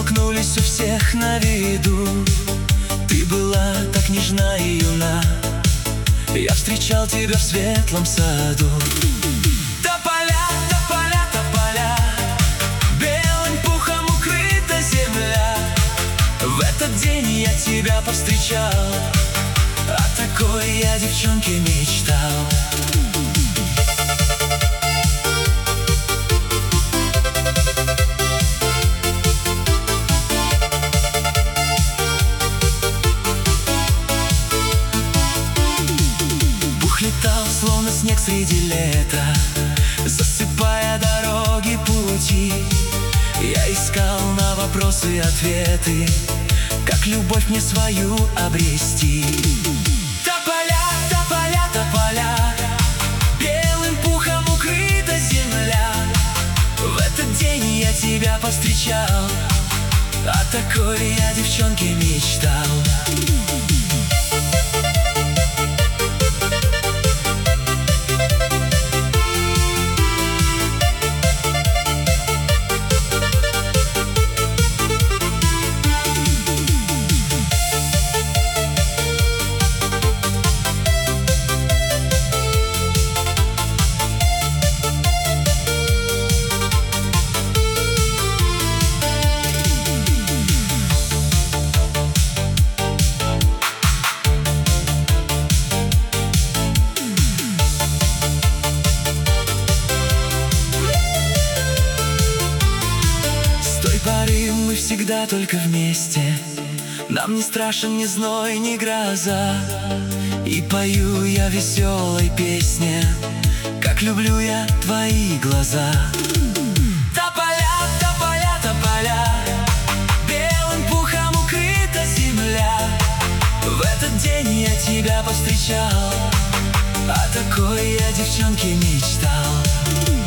столкнулись у всех на виду. Ты была так нежна и юна, я встречал тебя в светлом саду. Тополя, тополя, тополя, белым пухом укрыта земля. В этот день я тебя повстречал, о такой я девчонке мечтал. Летал, словно снег среди лета, засыпая дороги, пути. Я искал на вопросы ответы, как любовь мне свою обрести. Тополя, тополя, тополя, белым пухом укрыта земля. В этот день я тебя повстречал, о такой я девчонке мечтал. Мы всегда только вместе, нам не страшен ни зной, ни гроза. И пою я веселой песне, как люблю я твои глаза. Тополя, тополя, тополя, белым пухом укрыта земля. В этот день я тебя повстречал, о такой я девчонке мечтал.